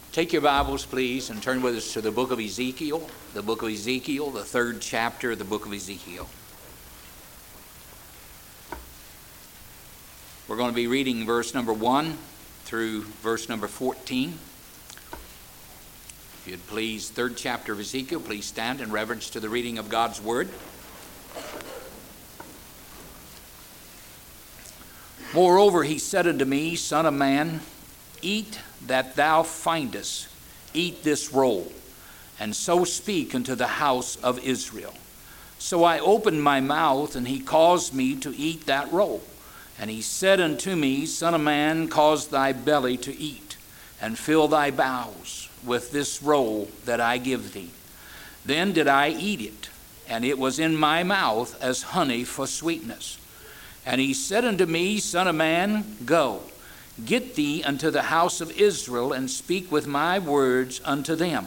Take your Bibles, please, and turn with us to the book of Ezekiel, the 3rd chapter of the book of Ezekiel. We're going to be reading verse number 1 through verse number 14. If you'd please, 3rd chapter of Ezekiel, please stand in reverence to the reading of God's Word. Moreover, he said unto me, Son of man, eat that thou findest, eat this roll, and so speak unto the house of Israel. So I opened my mouth, and he caused me to eat that roll. And he said unto me, Son of man, cause thy belly to eat, and fill thy bowels with this roll that I give thee. Then did I eat it, and it was in my mouth as honey for sweetness. And he said unto me, Son of man, go, get thee unto the house of Israel, and speak with my words unto them.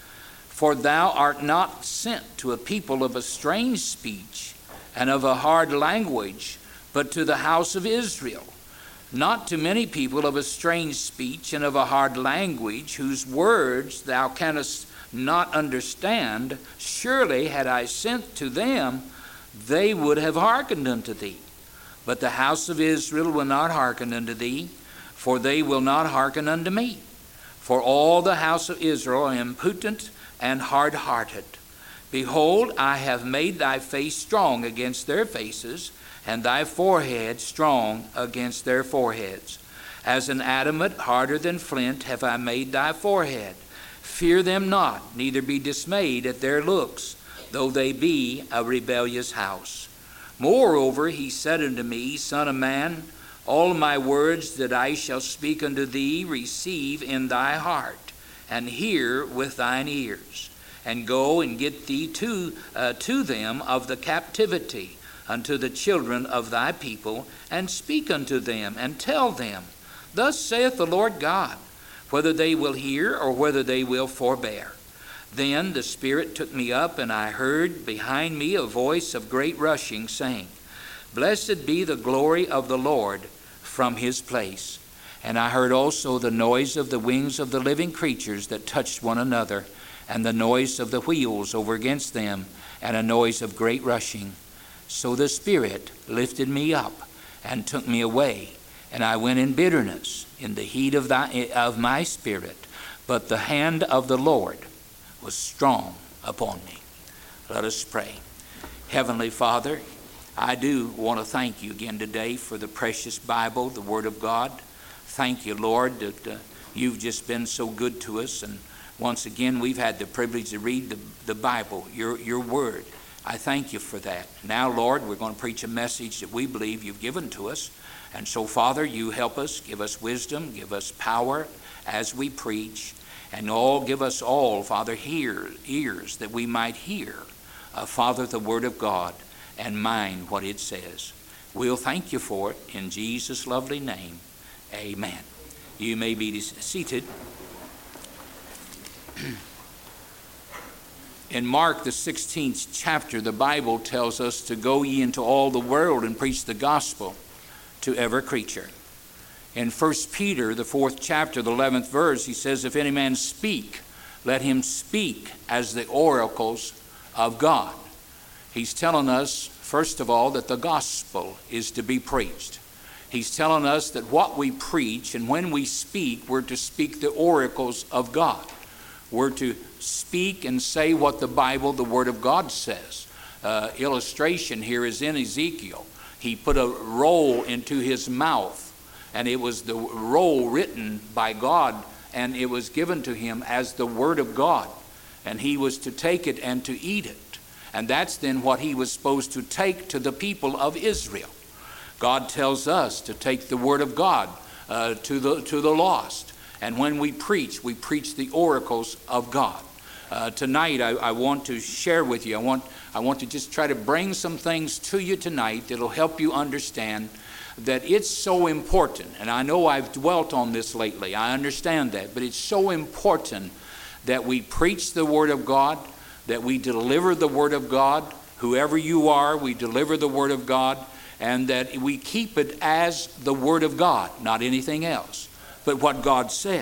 For thou art not sent to a people of a strange speech and of a hard language, but to the house of Israel. Not to many people of a strange speech and of a hard language, whose words thou canst not understand. Surely had I sent to them, they would have hearkened unto thee. But the house of Israel will not hearken unto thee, for they will not hearken unto me. For all the house of Israel are impotent and hard-hearted. Behold, I have made thy face strong against their faces, and thy forehead strong against their foreheads. As an adamant harder than flint have I made thy forehead. Fear them not, neither be dismayed at their looks, though they be a rebellious house. Moreover, he said unto me, Son of man, all my words that I shall speak unto thee receive in thy heart, and hear with thine ears, and go and get thee to them of the captivity unto the children of thy people, and speak unto them, and tell them, Thus saith the Lord God, whether they will hear or whether they will forbear. Then the Spirit took me up, and I heard behind me a voice of great rushing, saying, Blessed be the glory of the Lord from his place. And I heard also the noise of the wings of the living creatures that touched one another, and the noise of the wheels over against them, and a noise of great rushing. So the Spirit lifted me up and took me away, and I went in bitterness in the heat of my spirit. But the hand of the Lord was strong upon me. Let us pray. Heavenly Father, I do want to thank you again today for the precious Bible, the Word of God. Thank you, Lord, that you've just been so good to us. And once again, we've had the privilege to read the Bible, your Word. I thank you for that. Now, Lord, we're going to preach a message that we believe you've given to us. And so, Father, you help us, give us wisdom, give us power as we preach. And give us all, Father, ears that we might hear, Father, the Word of God, and mind what it says. We'll thank you for it in Jesus' lovely name. Amen. You may be seated. In Mark, the 16th chapter, the Bible tells us to go ye into all the world and preach the gospel to every creature. In 1 Peter, the 4th chapter, the 11th verse, he says, If any man speak, let him speak as the oracles of God. He's telling us, first of all, that the gospel is to be preached. He's telling us that what we preach and when we speak, we're to speak the oracles of God. We're to speak and say what the Bible, the Word of God says. Illustration here is in Ezekiel. He put a roll into his mouth, and it was the roll written by God, and it was given to him as the Word of God. And he was to take it and to eat it. And that's then what he was supposed to take to the people of Israel. God tells us to take the Word of God to the lost. And when we preach the oracles of God. Tonight, I want to share with you. I want to just try to bring some things to you tonight that'll help you understand that it's so important. And I know I've dwelt on this lately. I understand that. But it's so important that we preach the Word of God, that we deliver the Word of God. Whoever you are, we deliver the Word of God, and that we keep it as the Word of God, not anything else, but what God said.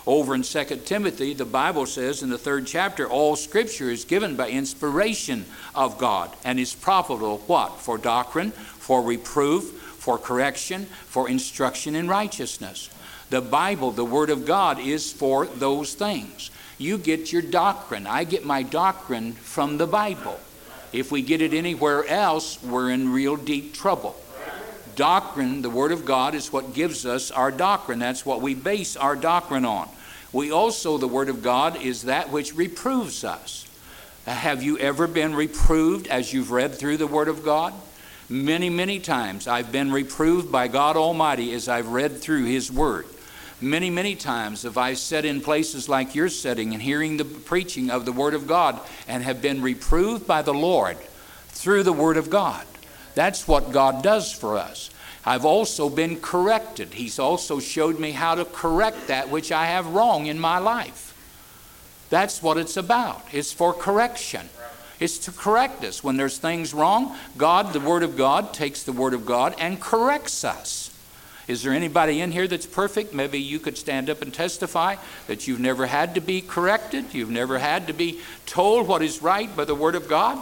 Over in 2 Timothy, the Bible says in the 3rd chapter, all Scripture is given by inspiration of God and is profitable, what? For doctrine, for reproof, for correction, for instruction in righteousness. The Bible, the Word of God, is for those things. You get your doctrine. I get my doctrine from the Bible. If we get it anywhere else, we're in real deep trouble. Doctrine, the Word of God, is what gives us our doctrine. That's what we base our doctrine on. We also, the Word of God, is that which reproves us. Have you ever been reproved as you've read through the Word of God? Many, many times I've been reproved by God Almighty as I've read through His Word. Many, many times have I sat in places like you're sitting and hearing the preaching of the Word of God and have been reproved by the Lord through the Word of God. That's what God does for us. I've also been corrected. He's also showed me how to correct that which I have wrong in my life. That's what it's about. It's for correction. It's to correct us. When there's things wrong, God, the Word of God, takes the Word of God and corrects us. Is there anybody in here that's perfect? Maybe you could stand up and testify that you've never had to be corrected. You've never had to be told what is right by the Word of God.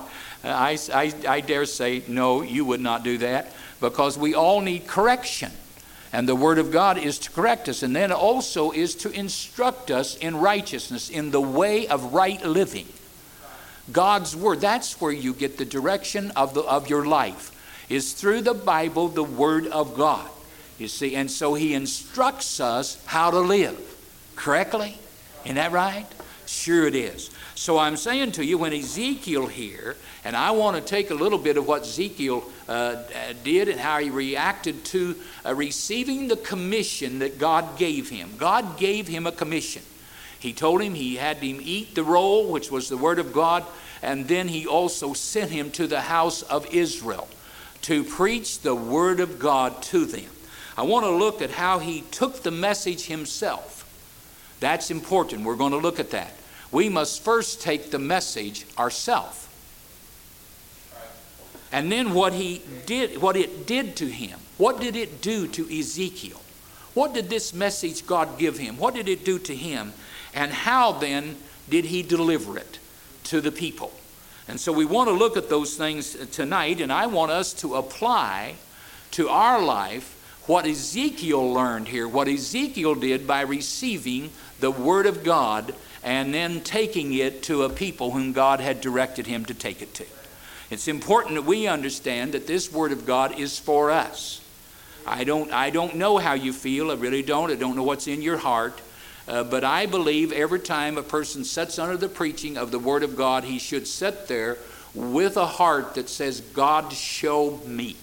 I dare say, no, you would not do that, because we all need correction. And the Word of God is to correct us, and then also is to instruct us in righteousness, in the way of right living. God's Word, that's where you get the direction of your life, is through the Bible, the Word of God. You see, and so He instructs us how to live correctly. Isn't that right? Sure it is. So I'm saying to you, when Ezekiel here, and I want to take a little bit of what Ezekiel did and how he reacted to receiving the commission that God gave him. God gave him a commission. He told him he had him eat the roll, which was the Word of God, and then He also sent him to the house of Israel to preach the Word of God to them. I want to look at how He took the message Himself. That's important. We're going to look at that. We must first take the message ourselves. And then what it did to him. What did it do to Ezekiel? What did this message God give him? What did it do to him? And how then did he deliver it to the people? And so we want to look at those things tonight, and I want us to apply to our life what Ezekiel learned here, what Ezekiel did by receiving the Word of God and then taking it to a people whom God had directed him to take it to. It's important that we understand that this Word of God is for us. I don't know how you feel. I really don't. I don't know what's in your heart. But I believe every time a person sits under the preaching of the Word of God, he should sit there with a heart that says, God, show me.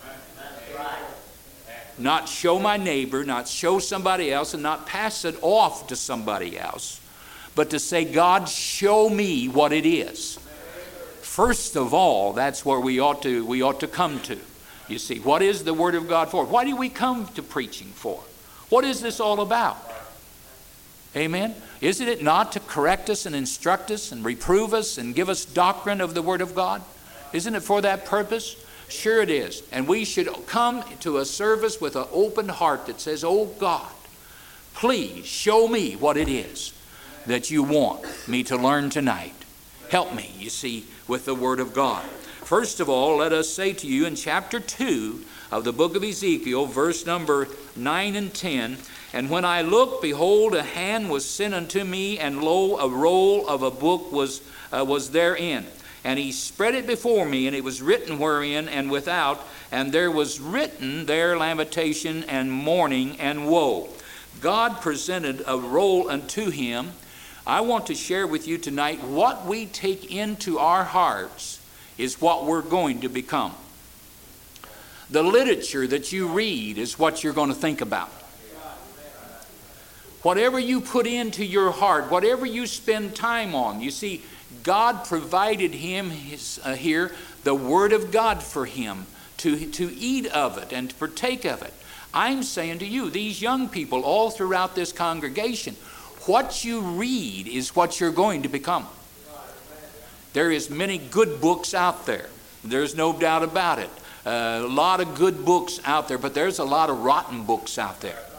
Not show my neighbor, not show somebody else, and not pass it off to somebody else, but to say, God, show me what it is. First of all, that's where we ought to come to. You see, what is the Word of God for? Why do we come to preaching for? What is this all about? Amen? Isn't it not to correct us and instruct us and reprove us and give us doctrine of the Word of God? Isn't it for that purpose? Sure it is. And we should come to a service with an open heart that says, oh God, please show me what it is that you want me to learn tonight. Help me, you see, with the Word of God. First of all, let us say to you in chapter 2 of the book of Ezekiel, verse number 9 and 10, and when I looked, behold, a hand was sent unto me, and lo, a roll of a book was therein. And he spread it before me, and it was written wherein and without, and there was written there lamentation and mourning and woe. God presented a roll unto him. I want to share with you tonight what we take into our hearts is what we're going to become. The literature that you read is what you're going to think about. Whatever you put into your heart, whatever you spend time on, you see, God provided him here the Word of God for him to eat of it and to partake of it. I'm saying to you, these young people all throughout this congregation, what you read is what you're going to become. There is many good books out there. There's no doubt about it. A lot of good books out there, but there's a lot of rotten books out there.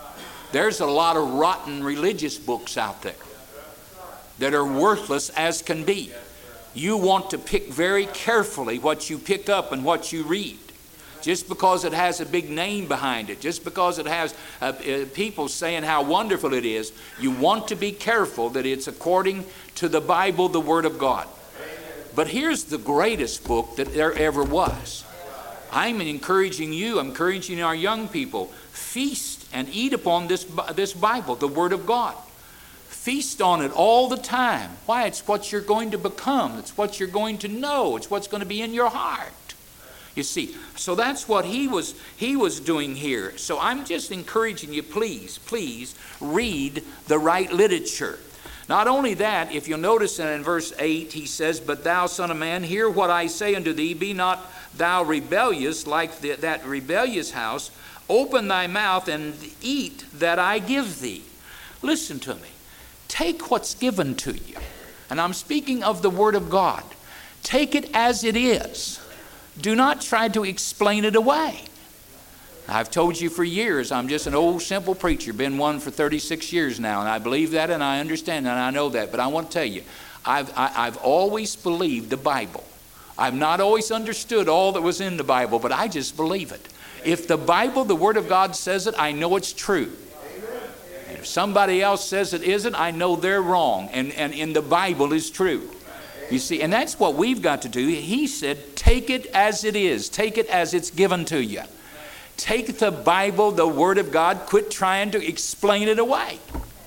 There's a lot of rotten religious books out there that are worthless as can be. You want to pick very carefully what you pick up and what you read. Just because it has a big name behind it, just because it has people saying how wonderful it is, you want to be careful that it's according to the Bible, the Word of God. But here's the greatest book that there ever was. I'm encouraging you, I'm encouraging our young people, feast and eat upon this Bible, the Word of God. Feast on it all the time. Why? It's what you're going to become. It's what you're going to know. It's what's going to be in your heart. You see, so that's what he was doing here. So I'm just encouraging you, please read the right literature. Not only that, if you'll notice in verse 8, he says, "But thou, son of man, hear what I say unto thee. Be not thou rebellious like that rebellious house. Open thy mouth and eat that I give thee." Listen to me. Take what's given to you. And I'm speaking of the Word of God. Take it as it is. Do not try to explain it away. I've told you for years, I'm just an old simple preacher, been one for 36 years now, and I believe that and I understand and I know that. But I want to tell you, I've always believed the Bible. I've not always understood all that was in the Bible, but I just believe it. If the Bible, the Word of God says it, I know it's true. And if somebody else says it isn't, I know they're wrong, and in the Bible is true. You see, and that's what we've got to do. He said, take it as it is. Take it as it's given to you. Take the Bible, the Word of God. Quit trying to explain it away.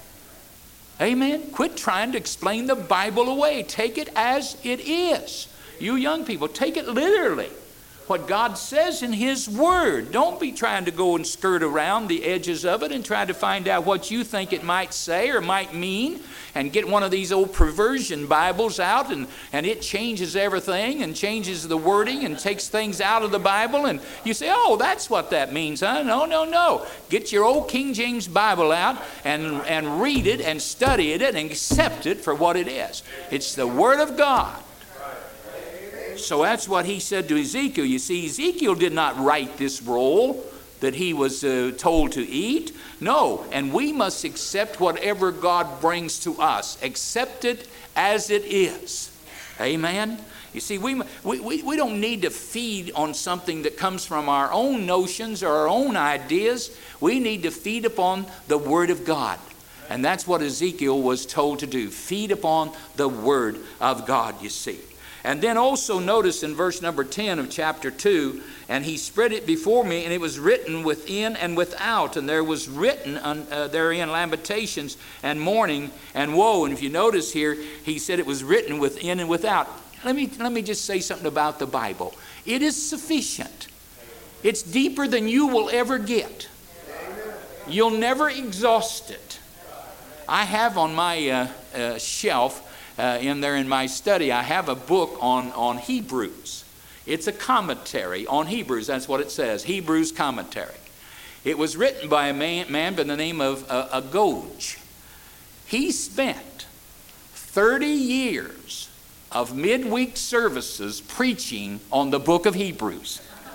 Amen? Quit trying to explain the Bible away. Take it as it is. You young people, take it literally. What God says in His Word. Don't be trying to go and skirt around the edges of it and try to find out what you think it might say or might mean, and get one of these old perversion Bibles out and it changes everything and changes the wording and takes things out of the Bible, and you say, oh, that's what that means, huh? No. Get your old King James Bible out and read it and study it and accept it for what it is. It's the Word of God. So that's what he said to Ezekiel. You see, Ezekiel did not write this roll that he was told to eat. No, and we must accept whatever God brings to us. Accept it as it is. Amen? You see, we don't need to feed on something that comes from our own notions or our own ideas. We need to feed upon the Word of God. And that's what Ezekiel was told to do. Feed upon the Word of God, you see. And then also notice in verse number 10 of chapter 2, "And he spread it before me, and it was written within and without. And there was written therein lamentations and mourning and woe." And if you notice here, he said it was written within and without. Let me just say something about the Bible. It is sufficient. It's deeper than you will ever get. You'll never exhaust it. I have on my shelf in there in my study, I have a book on Hebrews. It's a commentary on Hebrews. That's what it says, Hebrews commentary. It was written by a man by the name of Agoge. He spent 30 years of midweek services preaching on the book of Hebrews.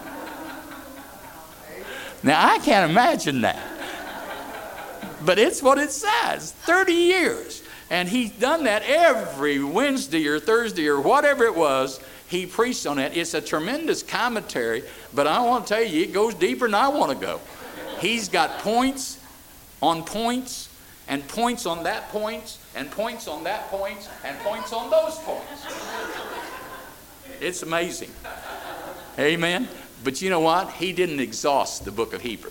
Now, I can't imagine that. But it's what it says, 30 years. And he's done that every Wednesday or Thursday or whatever it was. He preached on it. It's a tremendous commentary, but I want to tell you, it goes deeper than I want to go. He's got points on points and points on that point and points on that point and points on those points. It's amazing. Amen. But you know what? He didn't exhaust the book of Hebrews.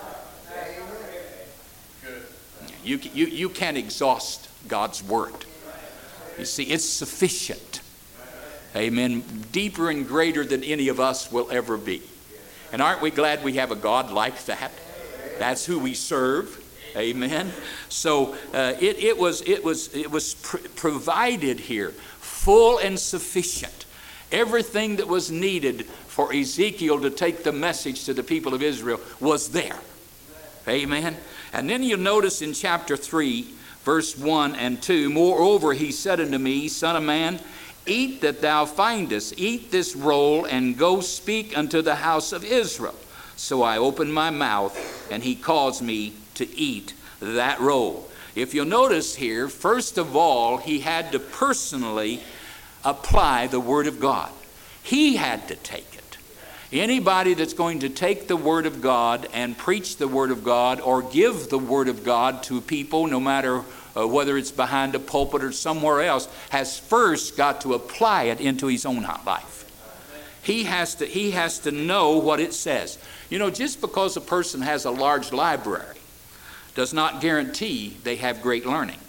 You can't exhaust God's Word. You see, it's sufficient. Amen. Deeper and greater than any of us will ever be. And aren't we glad we have a God like that? That's who we serve. Amen. So it was provided here, full and sufficient. Everything that was needed for Ezekiel to take the message to the people of Israel was there. Amen. And then you'll notice in chapter 3, verse 1 and 2, "Moreover, he said unto me, Son of man, eat that thou findest, eat this roll, and go speak unto the house of Israel. So I opened my mouth, and he caused me to eat that roll. If you'll notice here, first of all, he had to personally apply the Word of God. He had to take it. Anybody that's going to take the Word of God and preach the Word of God or give the Word of God to people, no matter whether it's behind a pulpit or somewhere else, has first got to apply it into his own life. He has to know what it says. You know, just because a person has a large library does not guarantee they have great learning.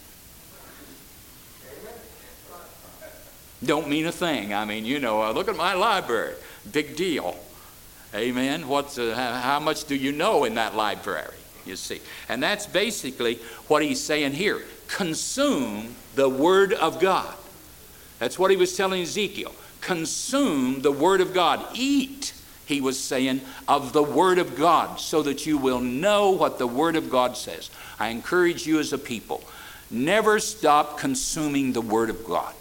Don't mean a thing. I mean, you know, look at my library. Big deal. Amen. How much do you know in that library? You see. And that's basically what he's saying here. Consume the Word of God. That's what he was telling Ezekiel. Consume the Word of God. Eat, he was saying, of the Word of God, so that you will know what the Word of God says. I encourage you as a people, never stop consuming the Word of God.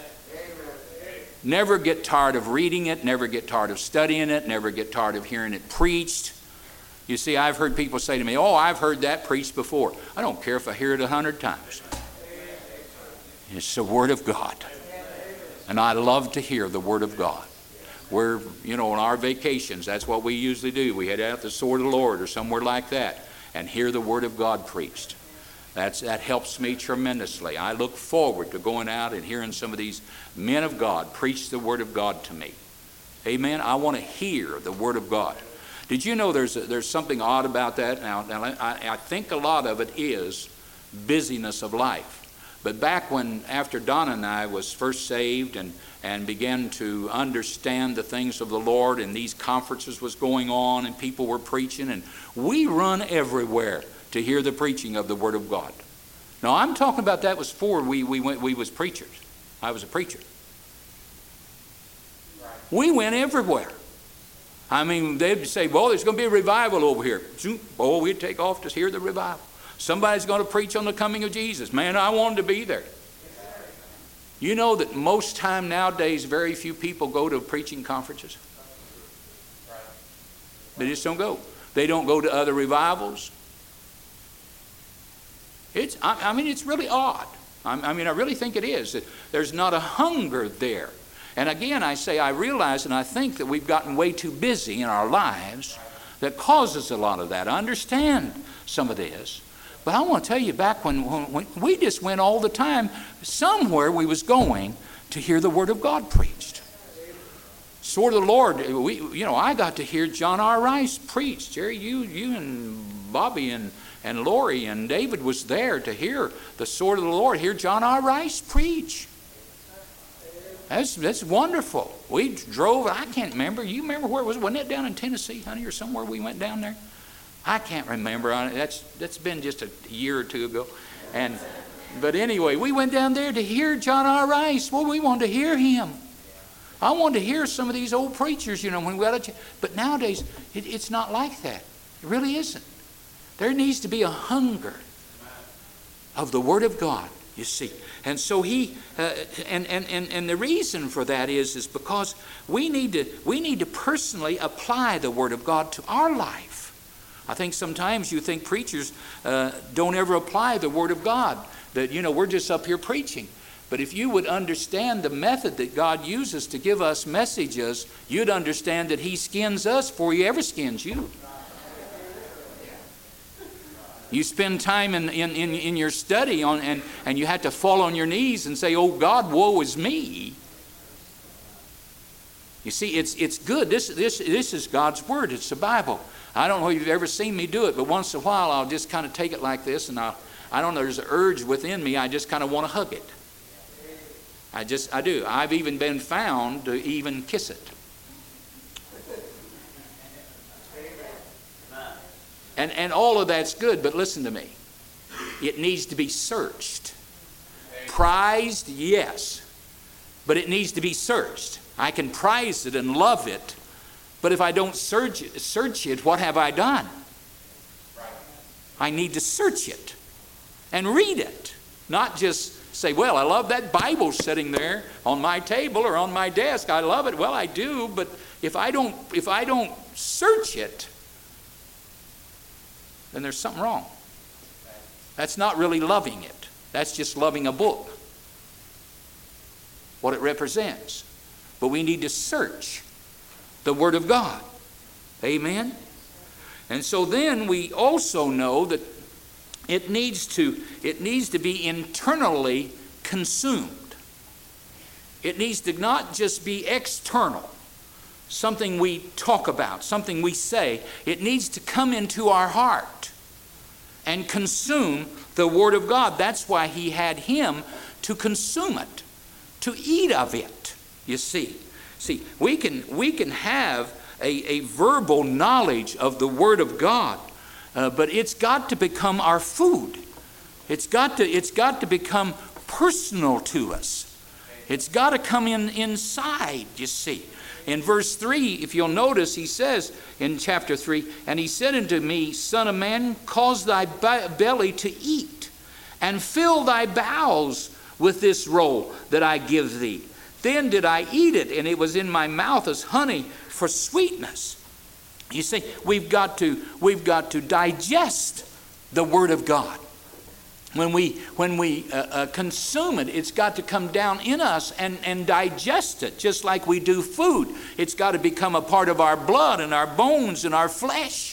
Never get tired of reading it, never get tired of studying it, never get tired of hearing it preached. You see, I've heard people say to me, oh, I've heard that preached before. I don't care if I hear it 100 times. It's the Word of God. And I love to hear the Word of God. We're, you know, on our vacations, that's what we usually do. We head out to the Sword of the Lord or somewhere like that and hear the Word of God preached. That helps me tremendously. I look forward to going out and hearing some of these men of God preach the Word of God to me. Amen. I want to hear the Word of God. Did you know there's something odd about that? Now I think a lot of it is busyness of life. But back when, after Donna and I was first saved and began to understand the things of the Lord, and these conferences was going on and people were preaching, and we run everywhere to hear the preaching of the Word of God. Now I'm talking about that was before we was preachers. I was a preacher. We went everywhere. I mean, they'd say, well, there's going to be a revival over here. Oh, we'd take off to hear the revival. Somebody's going to preach on the coming of Jesus. Man, I wanted to be there. You know that most time nowadays, very few people go to preaching conferences. They just don't go. They don't go to other revivals. I mean, it's really odd. I really think it is. There's not a hunger there. And again, I realize and I think that we've gotten way too busy in our lives that causes a lot of that. I understand some of this. But I want to tell you, back when we just went all the time, somewhere we was going to hear the Word of God preached. Sword of the Lord, I got to hear John R. Rice preach. Jerry, you and Bobby and Lori and David was there to hear the Sword of the Lord, hear John R. Rice preach. That's wonderful. We drove, I can't remember. You remember where it was? Wasn't it down in Tennessee, honey, or somewhere we went down there? I can't remember. That's been just a year or two ago. But anyway, we went down there to hear John R. Rice. Well, we wanted to hear him. I wanted to hear some of these old preachers, when we got a but nowadays, it's not like that. It really isn't. There needs to be a hunger of the Word of God, you see. And so and the reason for that is because we need to personally apply the Word of God to our life. I think sometimes you think preachers don't ever apply the Word of God, that, we're just up here preaching. But if you would understand the method that God uses to give us messages, you'd understand that He skins us before He ever skins you. You spend time in your study and you have to fall on your knees and say, oh God, woe is me. You see, it's good. This is God's Word. It's the Bible. I don't know if you've ever seen me do it, but once in a while I'll just kind of take it like this, and I don't know, there's an urge within me. I just kind of want to hug it. I do. I've even been found to even kiss it. And all of that's good, but listen to me. It needs to be searched. Prized, yes, but it needs to be searched. I can prize it and love it, but if I don't search it, what have I done? I need to search it and read it, not just say, well, I love that Bible sitting there on my table or on my desk. I love it. Well, I do, but if I don't search it, then there's something wrong. That's not really loving it. That's just loving a book, what it represents. But we need to search the Word of God. Amen? And so then we also know that it needs to be internally consumed. It needs to not just be external, something we talk about, something we say. It needs to come into our heart and consume the Word of God. That's why He had Him to consume it, to eat of it, you see. See, we can have a verbal knowledge of the Word of God, but it's got to become our food. It's got to become personal to us. It's got to come inside, you see. In verse 3, if you'll notice, he says in chapter 3, "And he said unto me, Son of man, cause thy belly to eat, and fill thy bowels with this roll that I give thee. Then did I eat it, and it was in my mouth as honey for sweetness." You see, we've got to digest the Word of God. When we consume it, it's got to come down in us and digest it, just like we do food. It's got to become a part of our blood and our bones and our flesh.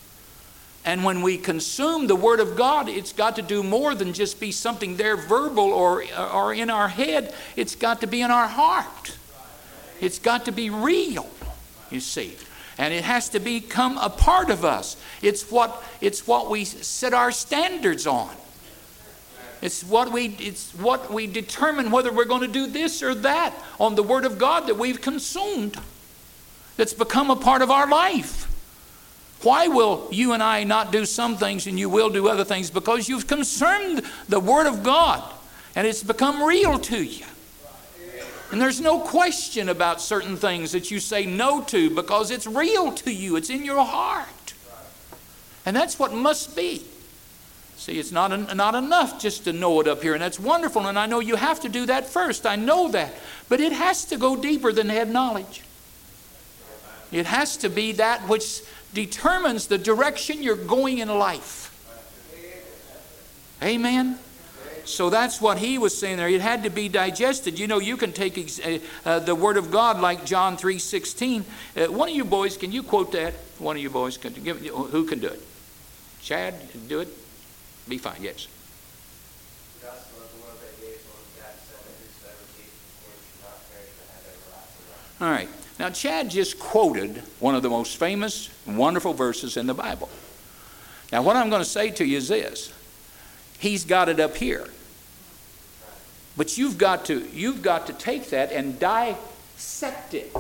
And when we consume the Word of God, it's got to do more than just be something there verbal or in our head. It's got to be in our heart. It's got to be real, you see. And it has to become a part of us. It's what we set our standards on. It's what we determine whether we're going to do this or that on the Word of God that we've consumed. That's become a part of our life. Why will you and I not do some things and you will do other things? Because you've consumed the Word of God and it's become real to you. And there's no question about certain things that you say no to because it's real to you. It's in your heart. And that's what must be. See, it's not enough just to know it up here, and that's wonderful, and I know you have to do that first. I know that. But it has to go deeper than head knowledge. It has to be that which determines the direction you're going in life. Amen? So that's what he was saying there. It had to be digested. You know, you can take the Word of God like John 3:16. One of you boys, can you quote that? One of you boys, who can do it? Chad, do it? Be fine, yes. All right. Now, Chad just quoted one of the most famous and wonderful verses in the Bible. Now, what I'm going to say to you is this. He's got it up here. But you've got to take that and dissect it.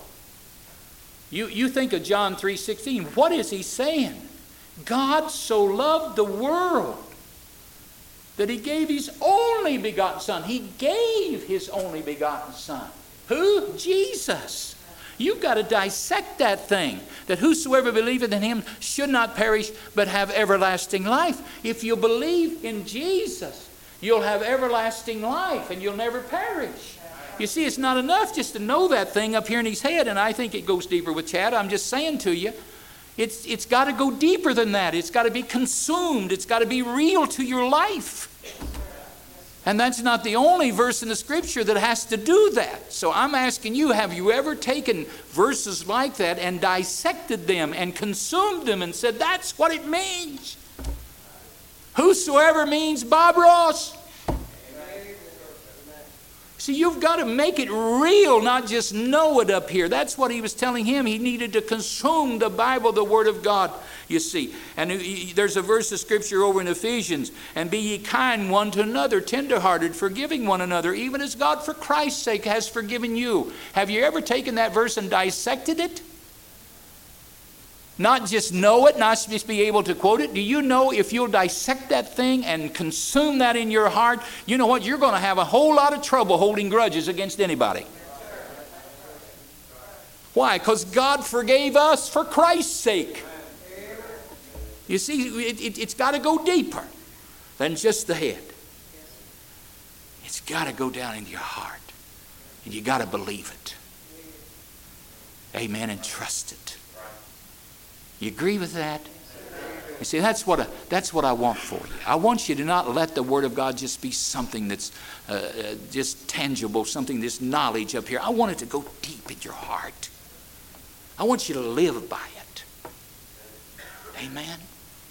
You think of John 3:16. What is he saying? God so loved the world that he gave his only begotten Son. He gave his only begotten Son. Who? Jesus. You've got to dissect that thing. That whosoever believeth in him should not perish but have everlasting life. If you believe in Jesus, you'll have everlasting life and you'll never perish. You see, it's not enough just to know that thing up here in his head, and I think it goes deeper with Chad. I'm just saying to you, it's got to go deeper than that. It's got to be consumed. It's got to be real to your life. And that's not the only verse in the Scripture that has to do that. So I'm asking you, have you ever taken verses like that and dissected them and consumed them and said, that's what it means? Whosoever means Bob Ross. See, you've got to make it real, not just know it up here. That's what he was telling him. He needed to consume the Bible, the Word of God, you see. And there's a verse of Scripture over in Ephesians. And be ye kind one to another, tenderhearted, forgiving one another, even as God for Christ's sake has forgiven you. Have you ever taken that verse and dissected it? Not just know it, not just be able to quote it. Do you know if you'll dissect that thing and consume that in your heart, you know what? You're going to have a whole lot of trouble holding grudges against anybody. Why? Because God forgave us for Christ's sake. You see, it's got to go deeper than just the head. It's got to go down into your heart. And you got to believe it. Amen, and trust it. You agree with that? You see, that's what I want for you. I want you to not let the Word of God just be something that's just tangible, something, this knowledge up here. I want it to go deep in your heart. I want you to live by it. Amen.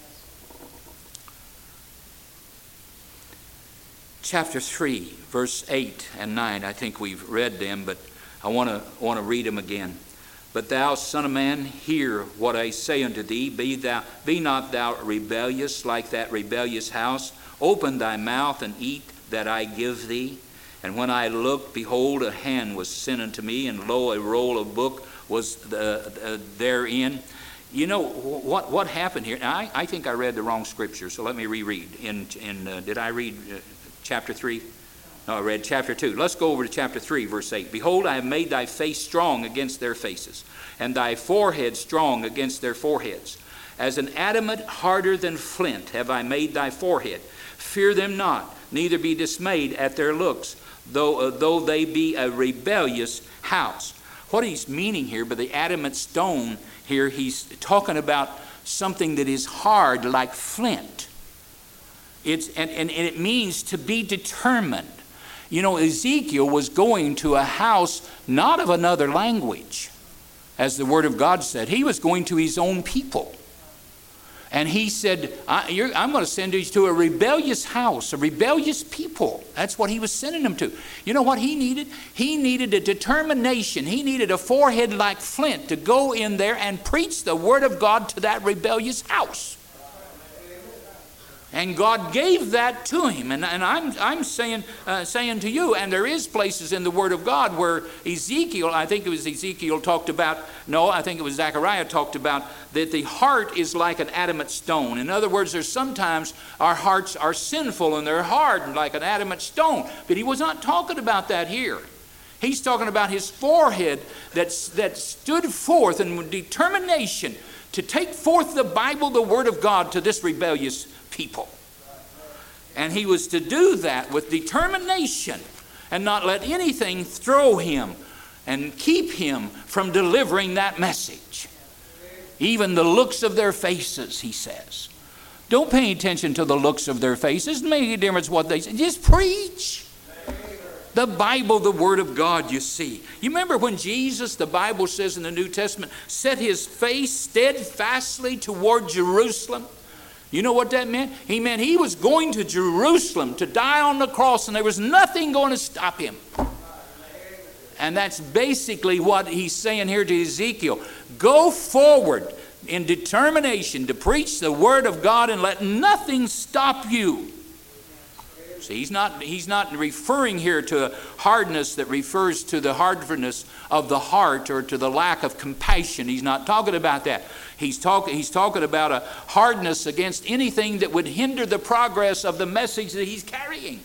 Chapter 3, verse 8 and 9. I think we've read them, but I want to read them again. But thou, son of man, hear what I say unto thee. Be not thou rebellious like that rebellious house. Open thy mouth and eat that I give thee. And when I looked, behold, a hand was sent unto me, and lo, a roll of book was therein. You know what happened here? Now, I think I read the wrong scripture, so let me reread. Did I read chapter 3? No, I read chapter 2. Let's go over to chapter 3, verse 8. Behold, I have made thy face strong against their faces, and thy forehead strong against their foreheads. As an adamant harder than flint have I made thy forehead. Fear them not, neither be dismayed at their looks, though they be a rebellious house. What he's meaning here by the adamant stone here, he's talking about something that is hard like flint. And it means to be determined. You know, Ezekiel was going to a house not of another language, as the Word of God said. He was going to his own people. And he said, I'm going to send you to a rebellious house, a rebellious people. That's what he was sending them to. You know what he needed? He needed a determination. He needed a forehead like flint to go in there and preach the Word of God to that rebellious house. And God gave that to him. And I'm saying to you, and there is places in the Word of God where Ezekiel, I think it was Ezekiel talked about, no, I think it was Zechariah talked about, that the heart is like an adamant stone. In other words, there's sometimes our hearts are sinful and they're hard like an adamant stone. But he was not talking about that here. He's talking about his forehead that stood forth in determination to take forth the Bible, the Word of God, to this rebellious people. And he was to do that with determination and not let anything throw him and keep him from delivering that message. Even the looks of their faces, he says. Don't pay attention to the looks of their faces. It makes a difference what they say. Just preach. The Bible, the Word of God, you see. You remember when Jesus, the Bible says in the New Testament, set his face steadfastly toward Jerusalem? You know what that meant? He meant he was going to Jerusalem to die on the cross, and there was nothing going to stop him. And that's basically what he's saying here to Ezekiel. Go forward in determination to preach the Word of God and let nothing stop you. See, he's not referring here to hardness that refers to the hardness of the heart or to the lack of compassion. He's not talking about that. He's talking about a hardness against anything that would hinder the progress of the message that he's carrying.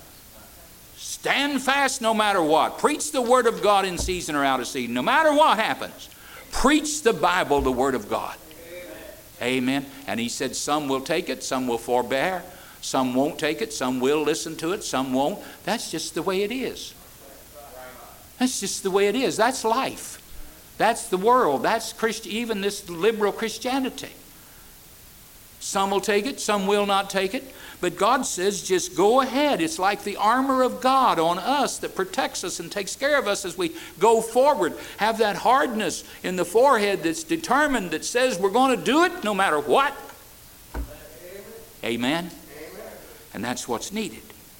Stand fast no matter what. Preach the Word of God in season or out of season. No matter what happens, preach the Bible, the Word of God. Amen. And he said some will take it, some will forbear. Some won't take it, some will listen to it, some won't. That's just the way it is. That's just the way it is. That's life. That's the world. That's even this liberal Christianity. Some will take it, some will not take it. But God says just go ahead. It's like the armor of God on us that protects us and takes care of us as we go forward. Have that hardness in the forehead that's determined, that says we're going to do it no matter what. Amen. And that's what's needed.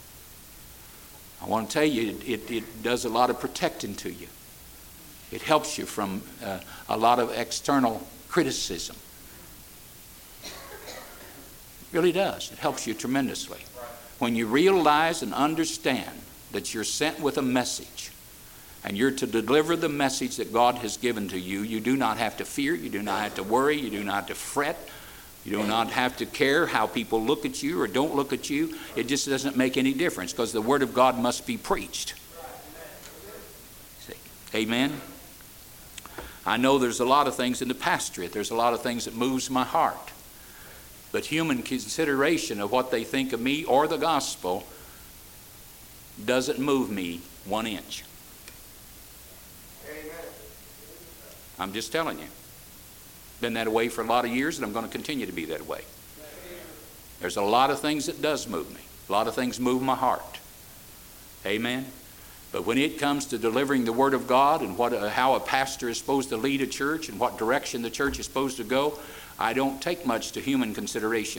I want to tell you, it does a lot of protecting to you. It helps you from a lot of external criticism. It really does. It helps you tremendously. When you realize and understand that you're sent with a message and you're to deliver the message that God has given to you, you do not have to fear, you do not have to worry, you do not have to fret. You do not have to care how people look at you or don't look at you. It just doesn't make any difference because the Word of God must be preached. See? Amen? I know there's a lot of things in the pastorate. There's a lot of things that moves my heart. But human consideration of what they think of me or the gospel doesn't move me 1 inch. I'm just telling you. Been that way for a lot of years, and I'm going to continue to be that way. There's a lot of things that does move me. A lot of things move my heart. Amen. But when it comes to delivering the Word of God and how a pastor is supposed to lead a church and what direction the church is supposed to go, I don't take much to human consideration.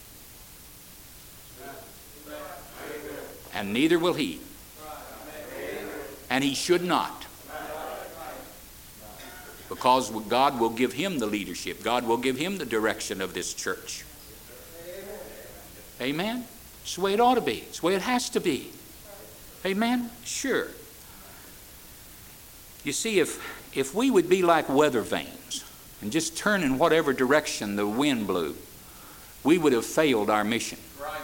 And neither will he. And he should not. Because God will give him the leadership. God will give him the direction of this church. Amen? It's the way it ought to be. It's the way it has to be. Amen? Sure. You see, if we would be like weather vanes and just turn in whatever direction the wind blew, we would have failed our mission.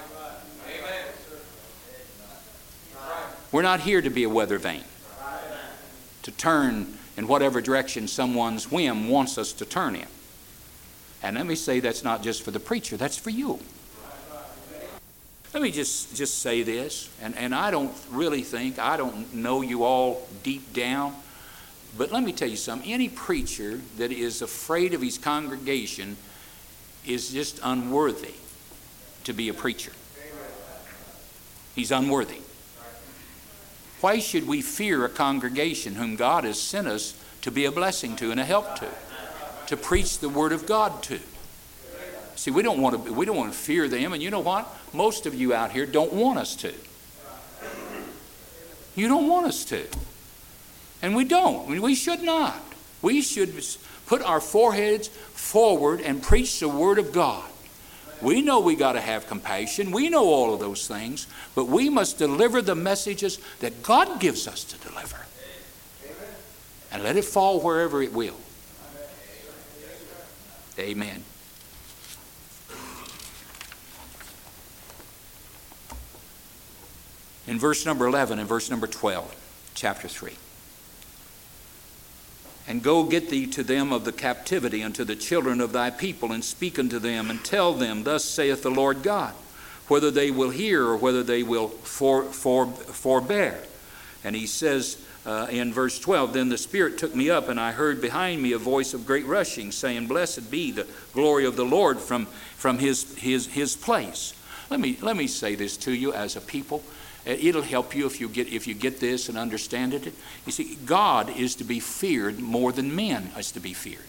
We're not here to be a weather vane, to turn in whatever direction someone's whim wants us to turn in. And let me say, that's not just for the preacher, that's for you. Let me just say this, and I don't really think, I don't know you all deep down, but let me tell you something. Any preacher that is afraid of his congregation is just unworthy to be a preacher. He's unworthy. Why should we fear a congregation whom God has sent us to be a blessing to and a help to preach the Word of God to? See, we don't want to fear them, and you know what? Most of you out here don't want us to. You don't want us to. And we don't. We should not. We should put our foreheads forward and preach the Word of God. We know we got to have compassion. We know all of those things, but we must deliver the messages that God gives us to deliver. And let it fall wherever it will. Amen. In verse number 11 and verse number 12, chapter 3. And go get thee to them of the captivity unto the children of thy people, and speak unto them, and tell them, thus saith the Lord God, whether they will hear or whether they will forbear. And he says in verse 12, Then the Spirit took me up, and I heard behind me a voice of great rushing, saying, Blessed be the glory of the Lord from his place. Let me say this to you as a people. It'll help you if you get this and understand it. You see, God is to be feared more than men is to be feared.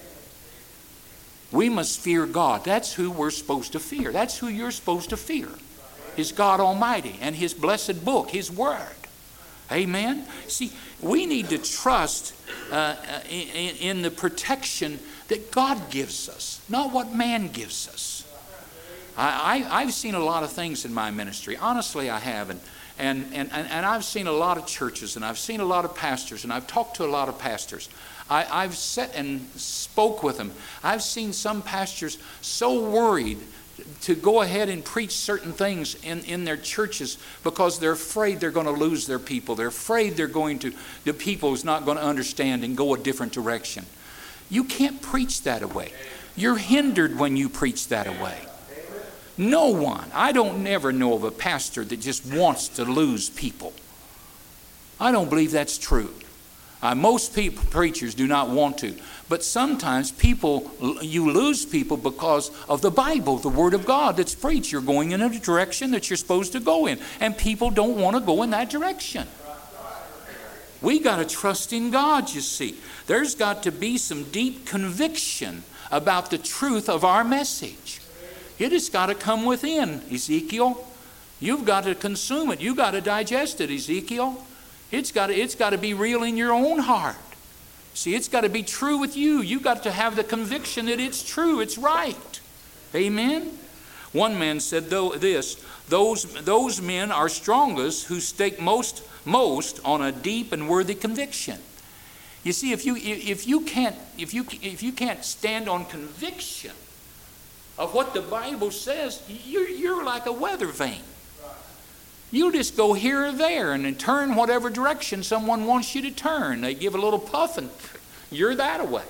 We must fear God. That's who we're supposed to fear. That's who you're supposed to fear, is God Almighty and His blessed book, His Word. Amen? See, we need to trust in the protection that God gives us, not what man gives us. I've seen a lot of things in my ministry. Honestly, I have. And I've seen a lot of churches, and I've seen a lot of pastors, and I've talked to a lot of pastors. I've sat and spoke with them. I've seen some pastors so worried to go ahead and preach certain things in their churches because they're afraid they're going to lose their people. They're afraid the people is not going to understand and go a different direction. You can't preach that away. You're hindered when you preach that away. No one. I don't never know of a pastor that just wants to lose people. I don't believe that's true. Most preachers do not want to. But sometimes you lose people because of the Bible, the Word of God that's preached. You're going in a direction that you're supposed to go in. And people don't want to go in that direction. We got to trust in God, you see. There's got to be some deep conviction about the truth of our message. It has got to come within, Ezekiel. You've got to consume it. You've got to digest it, Ezekiel. It's got to be real in your own heart. See, it's got to be true with you. You've got to have the conviction that it's true, it's right. Amen? One man said those men are strongest who stake most on a deep and worthy conviction. You see, if you can't stand on conviction of what the Bible says, you're like a weather vane. You just go here or there and then turn whatever direction someone wants you to turn. They give a little puff and you're that away.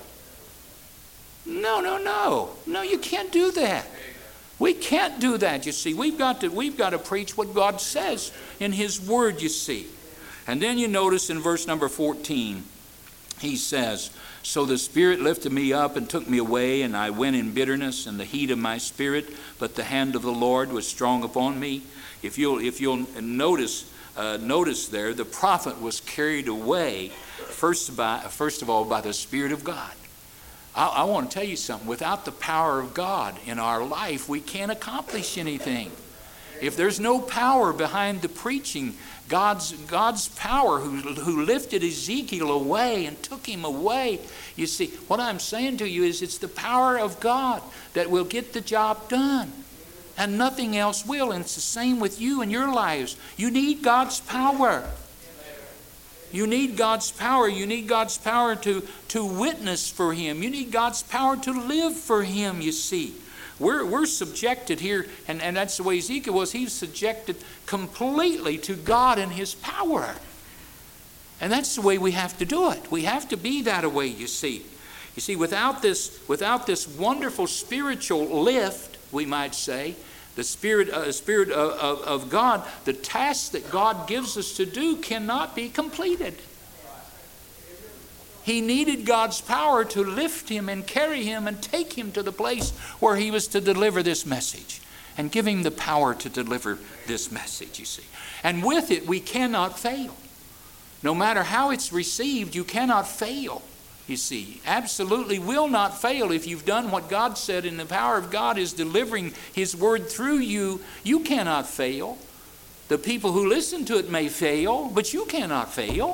No, you can't do that. We can't do that, you see. We've got to preach what God says in His Word, you see. And then you notice in verse number 14, he says, so the Spirit lifted me up and took me away, and I went in bitterness and the heat of my spirit, but the hand of the Lord was strong upon me. If you'll notice there, the prophet was carried away first of all by the Spirit of God. I want to tell you something. Without the power of God in our life, we can't accomplish anything. If there's no power behind the preaching, God's power who lifted Ezekiel away and took him away. You see, what I'm saying to you is it's the power of God that will get the job done. And nothing else will. And it's the same with you and your lives. You need God's power. You need God's power. You need God's power to witness for Him. You need God's power to live for Him, you see. We're subjected here, and that's the way Ezekiel was. He was subjected completely to God and His power. And that's the way we have to do it. We have to be that way, you see. You see, without this wonderful spiritual lift, we might say, the Spirit of God, the task that God gives us to do cannot be completed. He needed God's power to lift him and carry him and take him to the place where he was to deliver this message, and give him the power to deliver this message, you see. And with it, we cannot fail. No matter how it's received, you cannot fail, you see. Absolutely will not fail if you've done what God said, and the power of God is delivering His word through you. You cannot fail. The people who listen to it may fail, but you cannot fail.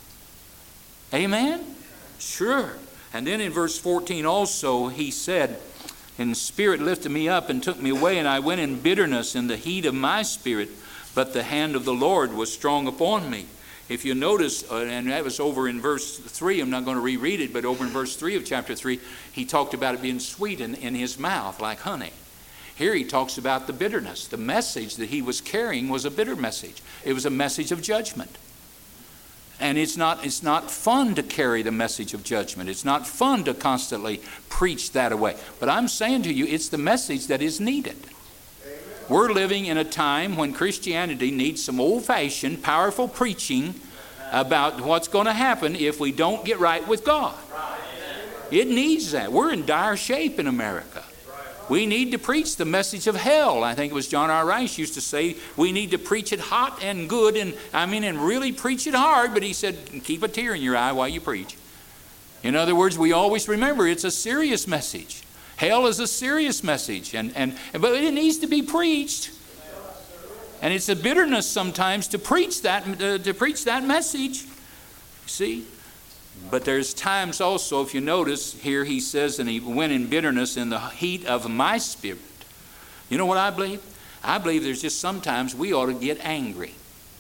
Amen? Sure. And then in verse 14 also, he said, and the Spirit lifted me up and took me away, and I went in bitterness in the heat of my spirit, but the hand of the Lord was strong upon me. If you notice, and that was over in verse 3, I'm not going to reread it, but over in verse 3 of chapter 3, he talked about it being sweet in his mouth like honey. Here he talks about the bitterness. The message that he was carrying was a bitter message. It was a message of judgment. And it's not fun to carry the message of judgment. It's not fun to constantly preach that away. But I'm saying to you, it's the message that is needed. We're living in a time when Christianity needs some old-fashioned, powerful preaching about what's going to happen if we don't get right with God. It needs that. We're in dire shape in America. We need to preach the message of hell. I think it was John R. Rice used to say, we need to preach it hot and good, and really preach it hard, but he said, keep a tear in your eye while you preach. In other words, we always remember it's a serious message. Hell is a serious message, but it needs to be preached. And it's a bitterness sometimes to preach that message. See? But there's times also, if you notice here, he says, and he went in bitterness in the heat of my spirit. You know what I believe? I believe there's just sometimes we ought to get angry.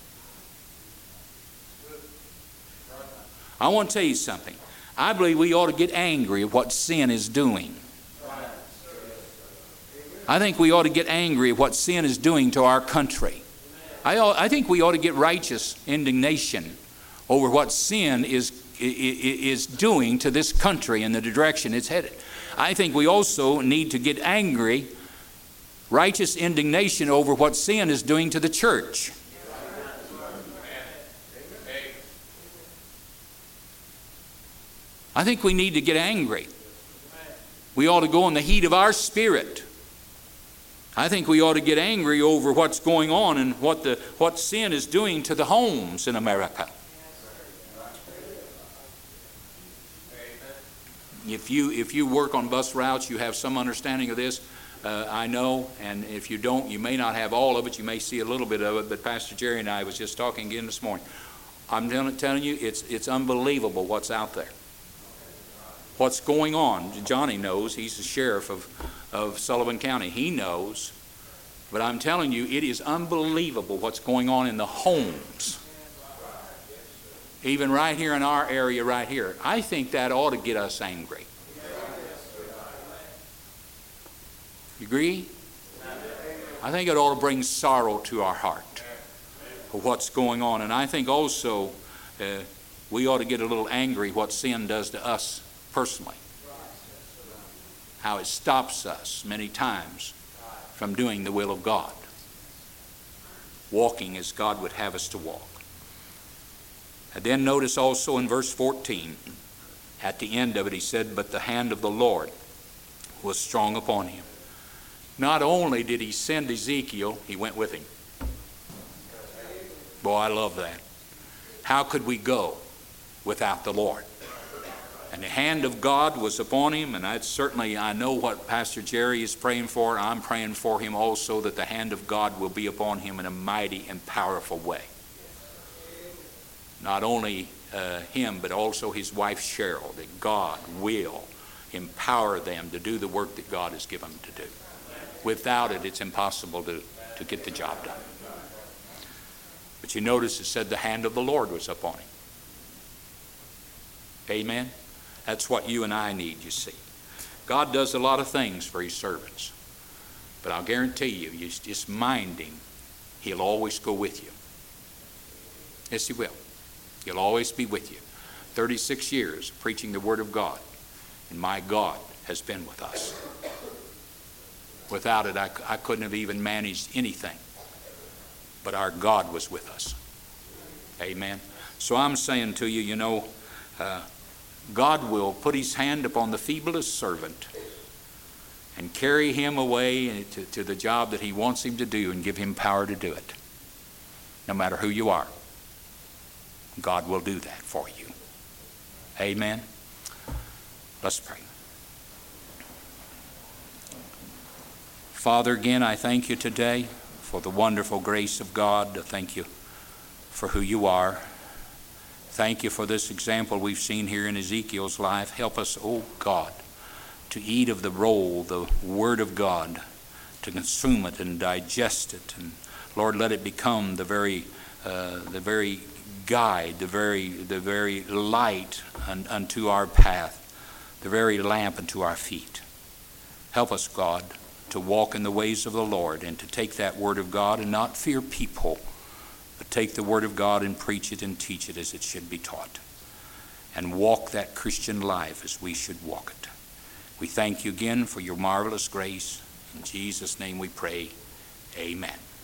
I want to tell you something. I believe we ought to get angry at what sin is doing. I think we ought to get angry at what sin is doing to our country. I think we ought to get righteous indignation over what sin is doing to this country and the direction it's headed. I think we also need to get angry, righteous indignation over what sin is doing to the church. I think we need to get angry. We ought to go in the heat of our spirit. I think we ought to get angry over what's going on and what sin is doing to the homes in America. If you work on bus routes, you have some understanding of this. I know, and if you don't, you may not have all of it. You may see a little bit of it. But Pastor Jerry and I was just talking again this morning. I'm telling you, it's unbelievable what's out there. What's going on? Johnny knows. He's the sheriff of Sullivan County. He knows. But I'm telling you, it is unbelievable what's going on in the homes. Even right here in our area right here. I think that ought to get us angry. You agree? I think it ought to bring sorrow to our heart for what's going on. And I think also we ought to get a little angry what sin does to us personally. How it stops us many times from doing the will of God. Walking as God would have us to walk. And then notice also in verse 14, At the end of it, he said, but the hand of the Lord was strong upon him. Not only did he send Ezekiel, he went with him. Boy, I love that. How could we go without the Lord? And the hand of God was upon him, and I know what Pastor Jerry is praying for. I'm praying for him also, that the hand of God will be upon him in a mighty and powerful way. Not only him, but also his wife Cheryl, that God will empower them to do the work that God has given them to do. Without it, it's impossible to get the job done. But you notice it said the hand of the Lord was upon him. Amen? That's what you and I need, you see. God does a lot of things for his servants. But I'll guarantee you just mind him, he'll always go with you. Yes, he will. He'll always be with you. 36 years preaching the Word of God, and my God has been with us. Without it, I couldn't have even managed anything. But our God was with us. Amen. So I'm saying to you, God will put his hand upon the feeblest servant and carry him away to the job that he wants him to do and give him power to do it. No matter who you are, God will do that for you. Amen. Let's pray. Father, again, I thank you today for the wonderful grace of God. I thank you for who you are. Thank you for this example we've seen here in Ezekiel's life. Help us, oh God, to eat of the roll, the Word of God, to consume it and digest it. And Lord, let it become the very guide, the very light unto our path, the very lamp unto our feet. Help us, God, to walk in the ways of the Lord and to take that Word of God and not fear people, but take the Word of God and preach it and teach it as it should be taught, and walk that Christian life as we should walk it. We thank you again for your marvelous grace. In Jesus' name we pray. Amen.